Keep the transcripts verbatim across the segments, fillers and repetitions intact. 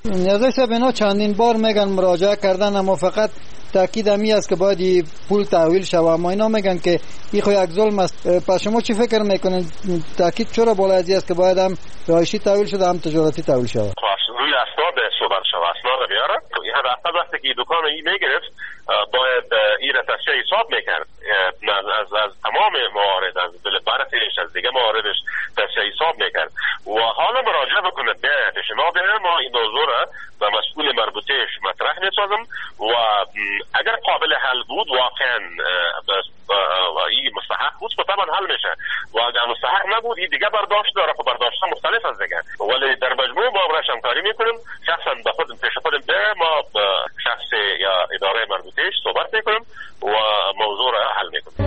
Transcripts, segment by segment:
نیازه صاحب اینا چندین بار میگن مراجعه کردن، اما فقط تاکید همی است که باید این پول تحویل شود، اما اینا میگن که این خو یک ظلم است. پس شما چی فکر میکنین تاکید چرا بالا ازی است که باید هم رهایشی تحویل شده هم تجارتی تحویل شود؟ روی اسناد صحبت شود، اسناد بیاره. این هدف وقتی که دکان این میگرفت باید این را تصفیه حساب میکرد از از تمام موارد، از دل برفش، از دیگه مواردش تصفیه حساب میکرد و حالا مراجعه بکنه به پیشنهاد ما این موضوع را و مسئول مربوطهش مطرح میسازم و اگر قابل حل بود واقعا این مستحق بود که طبعا حل میشه و اگر مستحق نبود این دیگه برداشت داره و برداشت مختلف از دیگه، ولی در مجموع ما برش همکاری میکنیم، شخصا به خود پیش خودم به ما شخص یا اداره مربوطهش صحبت میکنیم و موضوع را حل میکنیم.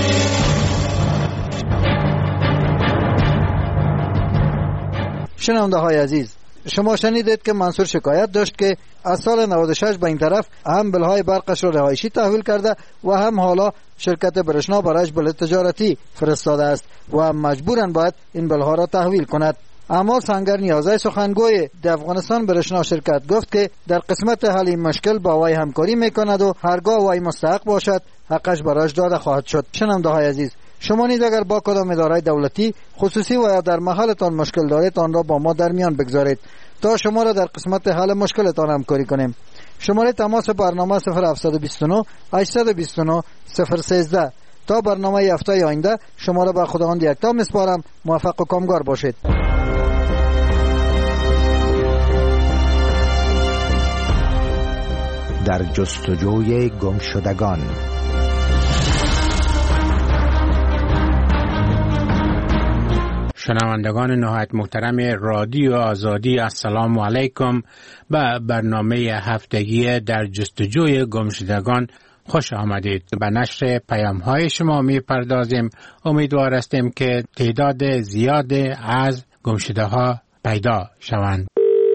شنونده های عزیز، شما شنیدید که منصور شکایت داشت که از سال نود و شش به این طرف هم بلهای برقش را رهایشی تحویل کرده و هم حالا شرکت برشنا برایش بل تجارتی فرستاده است و هم مجبورن باید این بلها را تحویل کند. اما سنگر نیازه سخنگوی در افغانستان برشنا شرکت گفت که در قسمت حل این مشکل با وی همکاری میکند و هرگاه وی مستحق باشد حقش برایش داده خواهد شد. شنونده های عزیز، شما نیز اگر با کدام اداره دولتی خصوصی و یا در محلتان مشکل دارید آن را با ما در میان بگذارید تا شما را در قسمت حل مشکلتان همکاری کنیم. شماره تماس برنامه صفر هفت دو نه هشت دو نه صفر یک سه. تا برنامه هفته آینده شما را به خداوند یکتا میسپارم. موفق و کامگار باشید. در جستجوی گمشدگان. شنوندگان نهایت محترم رادیو آزادی، السلام علیکم. به برنامه هفتگی در جستجوی گمشدگان خوش آمدید. به نشر پیام های شما می پردازیم. امیدوار هستیم که تعداد زیاد از گمشده ها پیدا شوند.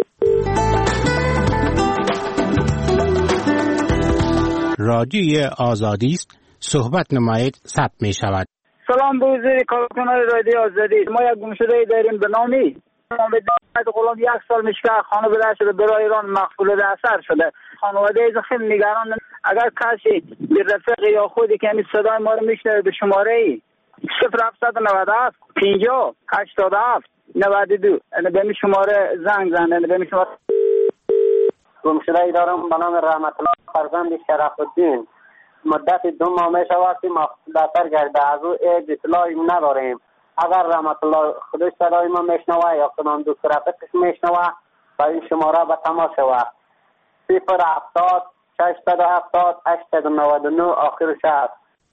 رادیوی آزادی است، صحبت نمایید ثبت می شود. سلام به وزیر کارکنان رادیو آزادی. ما یک گمشده داریم به نامی محمد غلام، یک سال میشه خانه بده شده برای ایران مقبول اثر شده. خانواده از خیلی نگران. اگر کسی به رفیق یا خودی که همین صدای ما رو میشنوه به شماره صفر هفت نه هفت پنجاه هشتاد و هفت نود و دو به این شماره زنگ زنه. به این شماره گمشده دارم به نام رحمت الله فرزند شرف الدین. مدت دو ماه می شود که مقصود گرده، از او اطلاعی نداریم. اگر رحمت الله خودش صدای ما میشنوه یا کنم دو رفیقش میشنوه و این شماره به تماس شود صفر هفتاد ششصد و هفتاد هشتصد و نود و نه آخر شهر.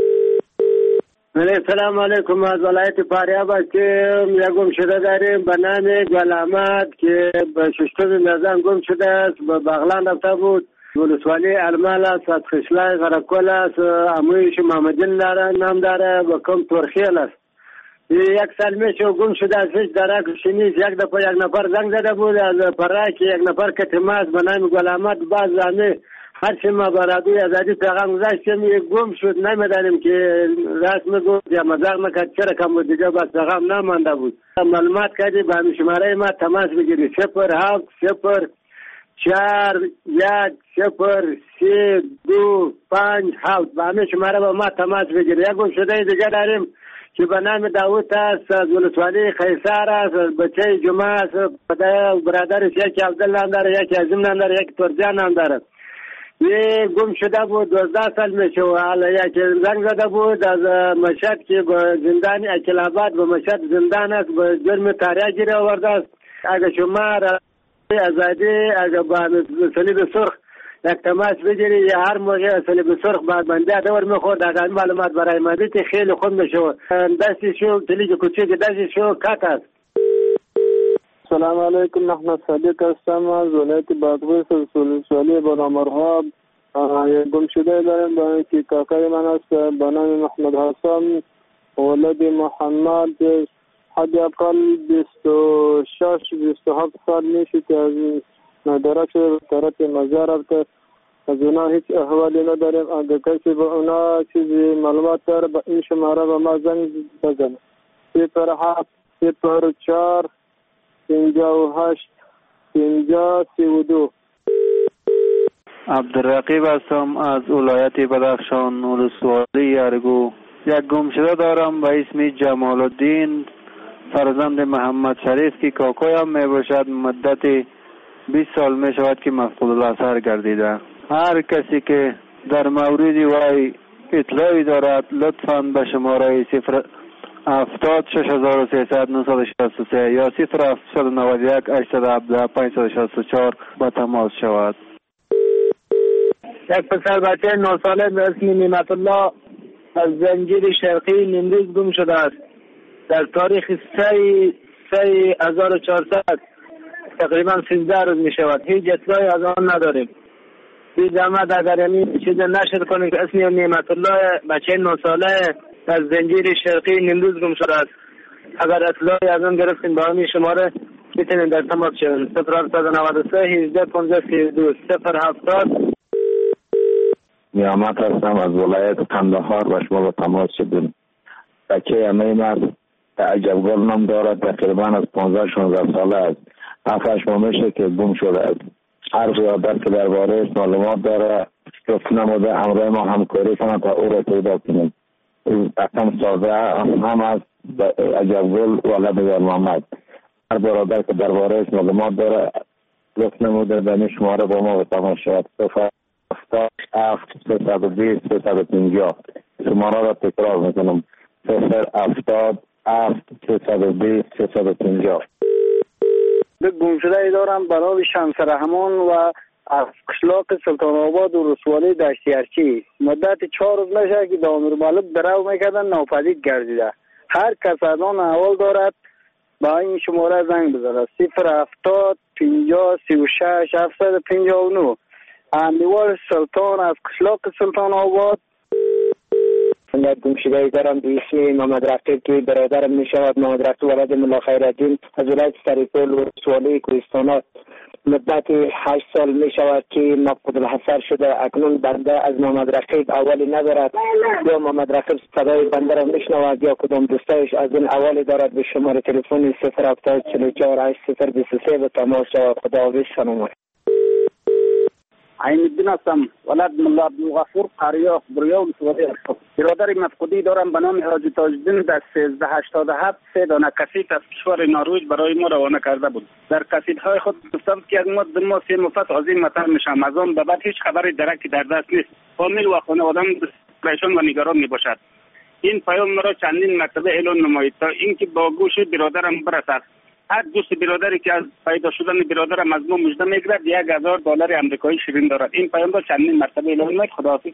سلام علیکم. از ولایت فاریاب هستیم. یک گمشده داریم به نام گل احمد که به ششتم میزان گم شده است. به بغلان رفته بود. ولسوالی المال است، از خشلای غرقل است، امویش محمدین نام داره و کم ترخیل است. یک سال میشه گم شده است. هیچ درک شنیست. یک دفعه یک نفر زنگ زده بود از پراک، یک نفر کتماس به نام گل احمد. باز زمین هرچی ما برادوی ازادی پیغام گذاشتیم یک گم شد. نمیدانیم که راست میگفت یا مزاق میکرد. چرا کم بود دیگه بس پیغام نمانده بود. معلومات کردی به همین شماره ما تماس بگیری صفر هفت صفر چهار یک صفر سه دو پنج هفت. به همین شماره با ما تماس بگیری. یک گم شده دیگه داریم که به نام داوود است، از ولسوالی خیسار است، بچه جمعه است، برادرش یکی عبدالله هم داره، یکی عظیم هم داره، یکی ترجان هم داره. یه گم شده بود دوازده سال میشه و حالا یکی زنگ زده بود از مشهد که به زندان اکلاباد به مشهد زندان است، به جرم تاریه گیره آورده است. اگه شما ازادی اگه با صلیب سرخ یک تماس بگیری یا هر موقع صلیب سرخ بعد بنده دور میخورد اگر معلومات برای مدید خیلی خوب میشه. دستی شو تلیج کوچیک دستی شو کات است. سلام علیکم. احمد صادق هستم از ولایت بادغیس از ولسوالی بنامرغاب. یک گمشده داریم به که کاکای من است به نام محمد حسن ولد محمد. حد اقل بیست و شش بیست و هفت سال میشه که از مدرک شده به طرف مزار رفته. از اونا هیچ احوالی نداریم. اگر کسی به اونا چیزی معلومات داره به این شماره به ما زنگ بزنه صفر هفت صفر چهار پنجاه و هشت پنجاه سی و دو. عبدالرقیب هستم از ولایت بدخشان، ولسوالی ارگو. یک گمشده دارم به اسم جمال الدین فرزند محمد شریف که کاکایم می باشد. مدت بیست سال می شود که مفقود الاثر گردیده. هر کسی که در مورد وی اطلاعی دارد لطفاً به شماره صفر هفتاد شش هزار و سیصد نهصد شصت و سه یا صفر هفتصد و نود و یک هشتصد و هفده پانصد و شصت و چهار با تماس شود. یک پسر بچه نه ساله به اسم نعمت الله از زنجیر شرقی نیمروز گم شده است. در تاریخ سه هزار و چهارصد تقریبا سیزده روز می شود. هیچ اطلاعی از آن نداریم. بی زحمت اگر این چیز نشر کنیم که اسم نعمت الله بچه نه ساله از زنجیر شرقی نیمروز گم شده است. اگر اطلاعی از آن گرفتیم با همین شماره میتونیم در تماس شویم. صفر هفتصد و نود و سه هجده پانزده سی و دو صفر هفتاد. نیامت هستم از ولایت قندهار و شما با تماس شدیم. بچه امیم است، عجبگل نام دارد، تقریبا از پانزده شانزده ساله است. هفتش ماه میشه که گم شده است. هر برادر که درباره معلومات داره گفت نموده همراه ما همکاری کنند تا او را پیدا کنیم. او رقم ساده هم است، عجبگل ولد یار محمد. هر برادر که درباره معلومات داره گفت نموده به شماره با ما با تماس شود. هفتاد هفت سیصد و بیست سیصد و پنجاه. شماره را تکرار میکنم: صفر هفتاد هفت سیصد و بیست سیصد و پنجاه. به گمشده ای دارم به نام شمس رحمان و از قشلاق سلطان آباد و ولسوالی دشتی ارچی. مدت چهار روز میشه که دامیر مالک درو میکردن ناپدید گردیده. هر کس از آن احوال دارد با این شماره زنگ بزنه: صفر هفتاد پنجاه سی و شش هفتصد و پنجاه و نه. امیوال سلطان از قشلاق سلطان آباد. من گمشده ای دارم به اسم محمد رقیب که برادرم می شود. محمد رقیب ولد ملا خیرالدین از ولایت سریپول و ولسوالی کوهستان. مدت هشت سال می شود که مفقود الاثر شده. اکنون بنده از محمد رقیب اولی ندارد، یا محمد رقیب صدای بنده را می شنود یا کدام دوستایش از این اولی دارد. به شماره تلفن صفر هفتاد چهل و چهار هشت صفر بیست و سه به تماس شود. خداحافظ. سلام. عین الدین هستم، ولد ملا عبدالغفور قریه بریا ولسوالی. برادر مفقودی دارم به نام حاجی تاج‌الدین در سیزده هشتاد و هفت سه دانه کسیت از کشور نروژ برای ما روانه کرده بود. در کسیت‌های خود گفتم که یک ماه دو ماه سه مفت از این مطر میشم. از آن به بعد هیچ خبری درکی در دست نیست. فامیل و خانواده‌ام پریشان و نگران میباشد. این پیام مرا چندین مرتبه اعلام نمایید تا اینکه با گوش برادرم برسد. هر دوست برادری که از پیدا شدن برادرم از ما مژده میگیرد یک هزار دلار آمریکایی شیرین دارد. این پیام را چندین مرتبه اعلام نمایید. خداحافظ.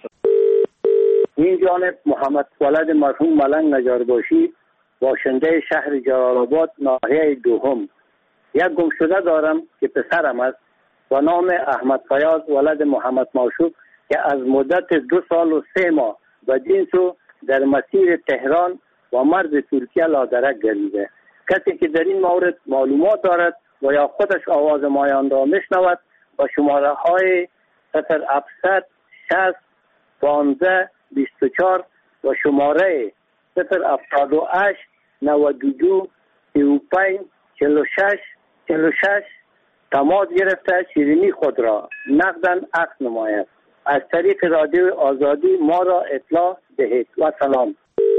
این جانب محمد ولد مرحوم ملنگ نجارباشی، باشنده شهر جلال آباد ناحیه دوم. یک گمشده دارم که پسرم است با نام احمد فیاض ولد محمد موشوق که از مدت دو سال و سه ماه و جنسو در مسیر تهران و مرز ترکیه لادرک گردیده. کسی که در این مورد معلومات دارد و یا خودش آواز مایان را میشنود با شماره های صفر هفتصد شصت پانزده بیست و چهار و شماره صفر هفتاد و هشت نود و دو سی و پنج چهل و شش چهل و شش تماس گرفته شیرینی خود را نقداً عکس نماید. از طریق رادیو آزادی ما را اطلاع دهید و سلام.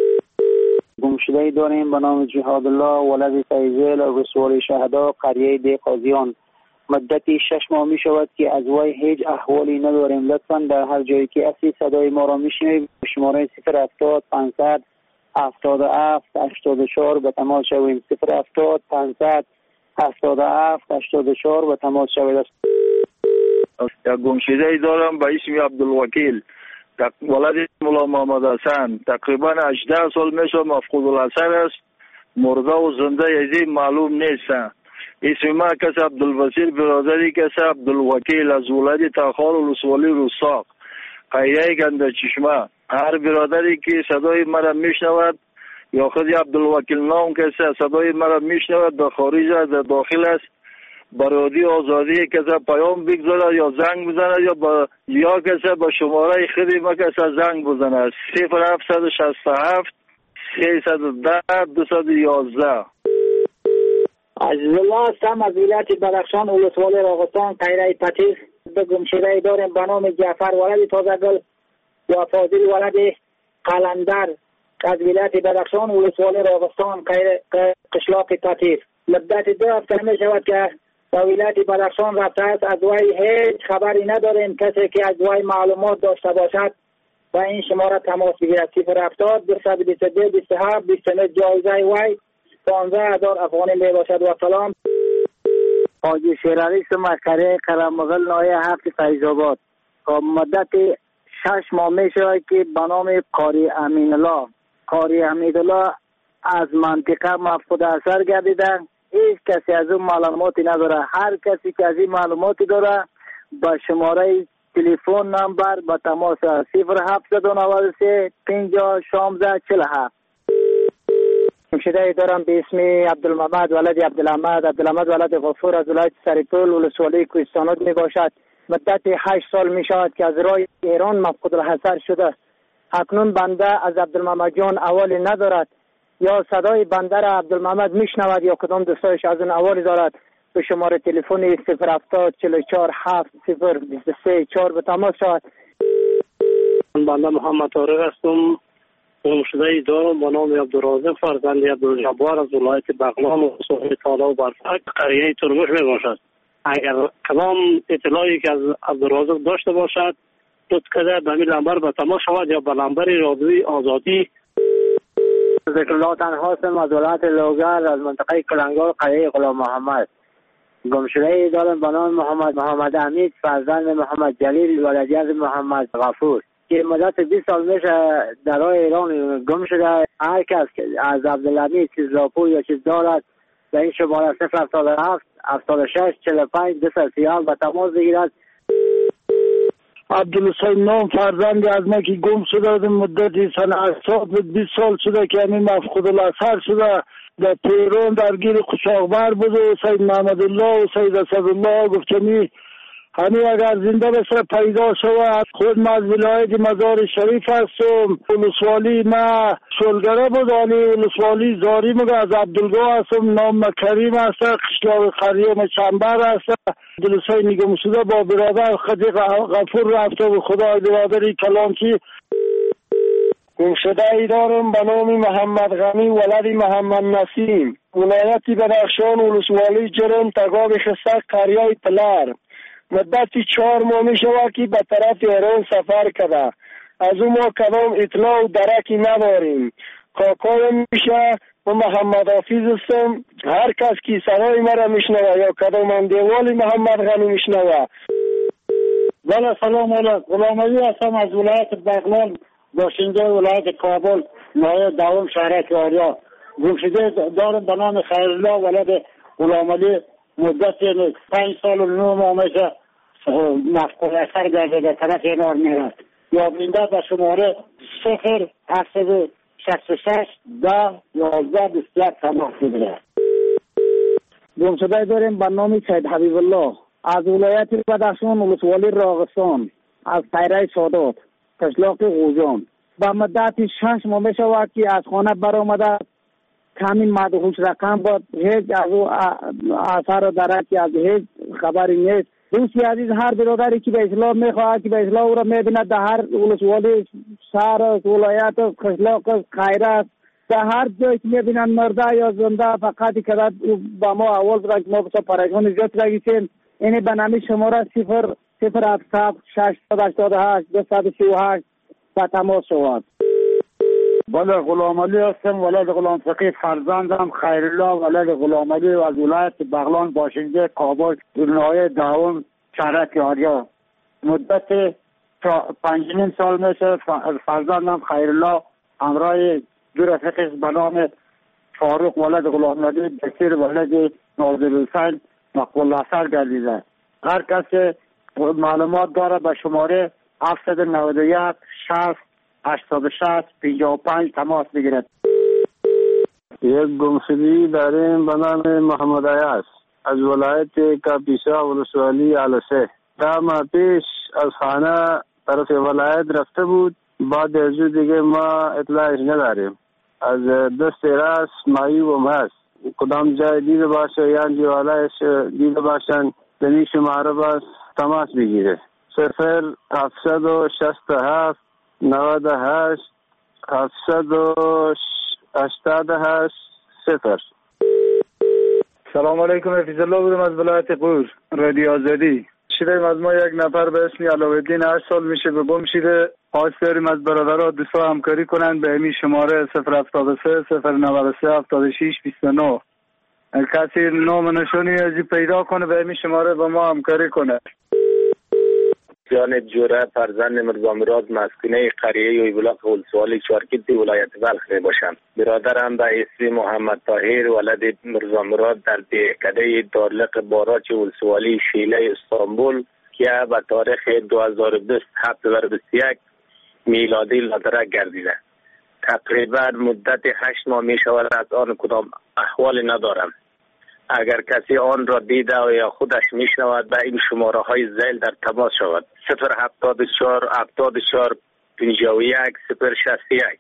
گمشده داریم به نام جهاد الله ولد فیضل و ولسوالی شهدا قریه دی قاضیان. مدتی شش ماه می شود که از وی هیچ احوالی نداریم. لطفاً در هر جایی که اصلی صدای ما را می شنوید شماره صفر هفتاد پانصد هفتاد و هفت هشتاد و چهار به تماس شویم. صفر هفتاد پانصد هفتاد و هفت هشتاد و چهار به تماس شوید. یک گمشده ای دارم به اسم عبدالوکیل ولد مولا محمد حسن. تقریبا هجده سال میشه مفقود الاثر است. مرده و زنده یزی معلوم نیست. اسم ما کس عبدالبصیر، برادری کس عبدالوکیل از ولد تخار و ولسوالی رستاق قریه گنده چشمه. هر برادری که صدای مرا میشنود یا خود عبدالوکیل نام کسی صدای مرا میشنود در خارج در داخل است برادی آزادی کسی پیام بگذاره یا زنگ بزنه یا با یا کسی با شماره خودی ما کسی زنگ بزنه: صفر هفتصد و شصت و هفت سیصد و ده دویست و یازده. عزیز الله هستم از ولایت بدخشان ولسوالی راغستان قیره پتیس. دو گمشده داریم به نام جعفر ولد تازه‌گل و فاضل ولد قلندر از ولایت بدخشان ولسوالی راغستان قیره قشلاق پتیس. مدت دو هفته می شود که به ولایت بدخشان رفته است. از وی هیچ خبری نداریم. کسی که از وی معلومات داشته باشد و این شماره تماس بگیرد. صفر هفتاد دویست و بیست و دو بیست و هفت بیست و نه. جایزه وی پانزده هزار افغانی می باشد. و سلام. حاجی شیرعلی مسکره قرمغل نایه هفت فیض‌آباد. مدت شش ماه می شود که به نام قاری امین الله قاری امین الله از منطقه مفقود اثر گردیده. هیچ کسی از اون معلوماتی نداره. هر کسی که از این معلوماتی داره با شماره تلفن نمبر با تماس صفر هفتصد و نود و سه پنجاه شانزده چهل و هفت. گمشده دارم به اسم عبدالمحمد ولد عبدالحمد عبدالحمد ولد غفور از ولایت سرپل ولسوالی کوهستانات می باشد. مدت هشت سال می شود که از راه ایران مفقود الحضر شده. اکنون بنده از عبدالمحمد جان اوالی ندارد. یا صدای بنده را عبدالمحمد میشنود یا کدام دوستایش از اون اوالی دارد. به شماره تلفن صفر هفتاد چهل و چهار هفت صفر بیست و سه چهار به تماس شود. بنده محمد طارق هستم. گمشده دارم به نام عبدالرازق فرزند عبدالجبار از ولایت بغلان و صحبه تالا و برفک قریه ترمش می باشد. اگر کدام اطلاعی که از عبدالرازق داشته باشد لطف کرده به این نمبر به تماس شود یا به نمبر رادیوی آزادی. ذکر الله تنها هستم از ولایت لوگر از منطقه کلنگار قریه غلام محمد. گمشده دارم به نام محمد محمد حمید فرزند محمد جلیل ولدی از محمد غفور که مدت بیست سال میشه در راه ایران گم شده. هر کس از عبدالحمید چیز راپور یا چیز دارد به این شماره صفر هفتاد و هفت هفتاد و شش چهل و پنج دویست و سی و هفت به تماس بگیرد. عبدالحسین نام فرزندی از ما که گم شده در مدتی سن هشتاد بیست سال شده که همین مفقود الاثر شده. در تهران درگیر قشاقبر بود و سید محمد الله و سید اسدالله گفتمی همین اگر زنده بشه پیدا شود. خود من از ولایت مزار شریف هستم. ولسوالی ما شلگره بود ولی ولسوالی زاری مگه از عبدالگاه هستم. نام کریم هست. قشلاق قریه چنبر هست. عبدالحسین نگم شده با برادر خدیق غفور رفته و خدا برادری کلانچی. گمشده ای دارم به نام محمد غنی ولد محمد نسیم ولایت بدخشان ولسوالی جرم تگاب خستک قریه پلر. مدتی چهار ماه می شود که به طرف ایران سفر کرده. از اون ما کدام اطلاع و درکی نداریم. کاکای میشه و محمد حافظ هستم. هر کس که صدای مرا میشنوه یا کدام اندیوالی محمد غنی میشنوه. بله سلام علیکم. غلام علی هستم از ولایت بغلان باشنده ولایت کابل نایه دوم شهرک آریا. گمشده دارم به نام خیرالله ولد غلام علی مدت پنج سال و نه ماه میشه مفقود اثر گرده در طرف اینار میرد. یا بینده به شماره صفر هفتصد شصت و شش ده یازده بیست و یک تماس بگیرد. گمشده داریم به نام سید حبیب الله از ولایت بدخشان ولسوالی راغستان از قیره سادات قشلاق غوجان. با مدت شش ماه می شود که از خانه برآمده. کمی مدهوش رقم بود. هیچ از او اثر و درکی از هیچ خبری نیست. دوستی عزیز هر برادری که به اسلام میخواهد که به اسلام او را میبیند در هر ولسوالی شهر ولایت قشلاق قیره در هر جایی که میبینند مرده یا زنده فقط که با ما اول برای ما بسا پریشان زیاد رگیسیم. اینه به نامی شماره صفر صفر هفت ششصد و هشتاد و هشت دویست و سی و هشت با تماس شود. بله غلام علی هستم ولد غلام فقیه فرزندم خیرالله ولد غلام علی از ولایت بغلان باشنده کابل نایه دوم شهرک آریا. مدت پنج سال میشه فرزندم خیرالله همراه دو رفیقش به نام فاروق ولد غلام علی بشیر ولد ناظرالحسین مقبول اثر گردیده. هر کسی معلومات داره به شماره هفتصد و نود و یک شصت هشتاد و شش پنجاه و پنج تماس بگیرد. یک گمشدگی داریم به نام محمد عیاش از ولایت کاپیسا ولسوالی علسه. ده ماه پیش از خانه طرف ولایت رفته بود. بعد از دیگه ما اطلاعش نداریم. از دست راست مایوب هم هست. کدام جای دیده باشه یا جوالایش دیده باشن دنی شماره باز تماس بگیره. صفر هفتصد و شصت و هفت نود و هشت هفتصد و هشتاد و هشت صفر. سلام علیکم، حفیظ الله بودم از ولایت قور، رادیو آزادی. شیریم از ما یک نفر به اسم علاءالدین هشت سال میشه به گم شده. خواست داریم از برادرها دوستا همکاری کنند به امی شماره صفر هفتاد و سه صفر نود و سه هفتاد و شش بیست و نه. کسی نام نشانی ازی پیدا کنه به امی شماره با ما همکاری کنه. جانب جوره فرزند مرزا مراد مسکونه قریه یویبلاق ولسوالی چارکیتی ولایت بلخ می باشم. برادرم به اسم محمد طاهر ولد مرزا مراد در دهکده دارلق باراچ ولسوالی شیله استانبول که به تاریخ دو هزار و بیست هفته بیست و یک میلادی لادرک گردیده. تقریبا مدت هشت ماه می شود از آن کدام احوالی ندارم. اگر کسی آن را دیده و یا خودش میشنود به این شماره های زیل در تماس شود. صفر هفتاد و چهار هفتاد و چهار پنجاه و یک صفر شصت و یک.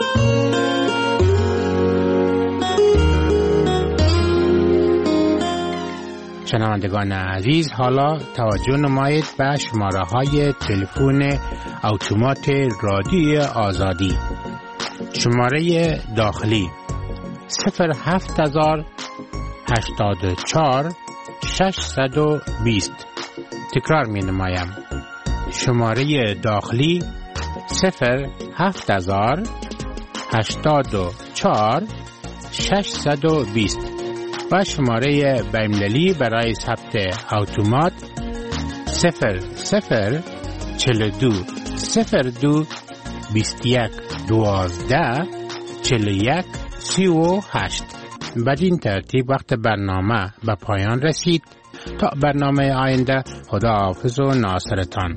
شنوندگان عزیز، حالا توجه نمایید به شماره های تلفن اتومات رادیو آزادی. شماره داخلی صفر هفت هزار هشتاد و چهار ششصد و بیست. تکرار می نمایم. شماره داخلی صفر هفت هزار هشتاد و چهار ششصد و بیست و شماره بین‌المللی برای ثبت اتومات صفر صفر چهل و دو صفر دو بیست و یک دوازده چهل و یک سی و هشت. بدین ترتیب وقت برنامه به پایان رسید. تا برنامه آینده، خدا حافظ و ناصرتان.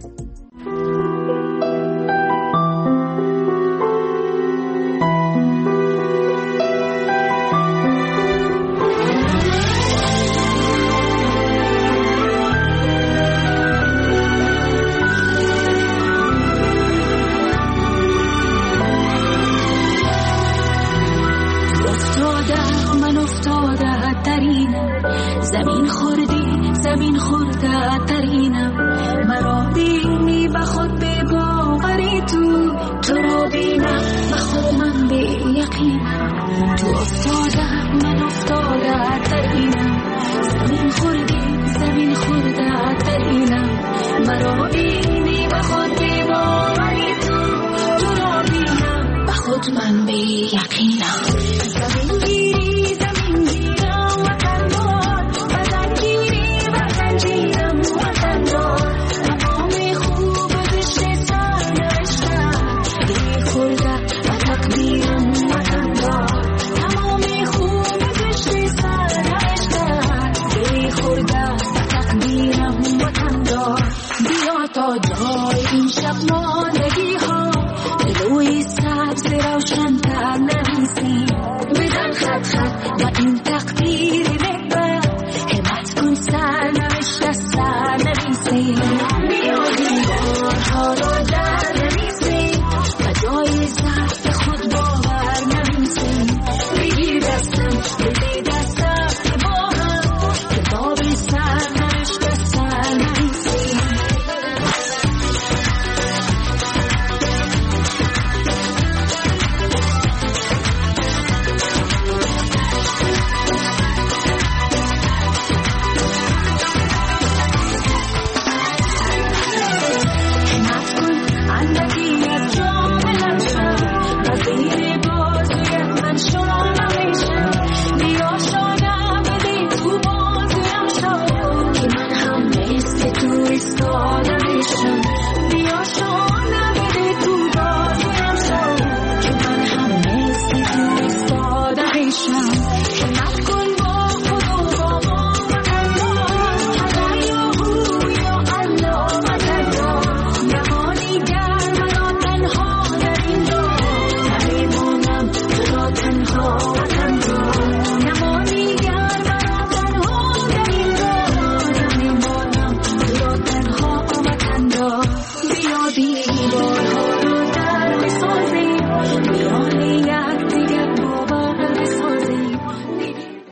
زمین خوردی زمین خورده ترینم، مرا بینی به خود به باوری تو تو را بینم به خود من به یقینم. تو افتاده من افتاده ترینم، زمین خوردی زمین خورده ترینم، مرا بینی به خود به باوری تو تو را بینم به خود من به یقینم.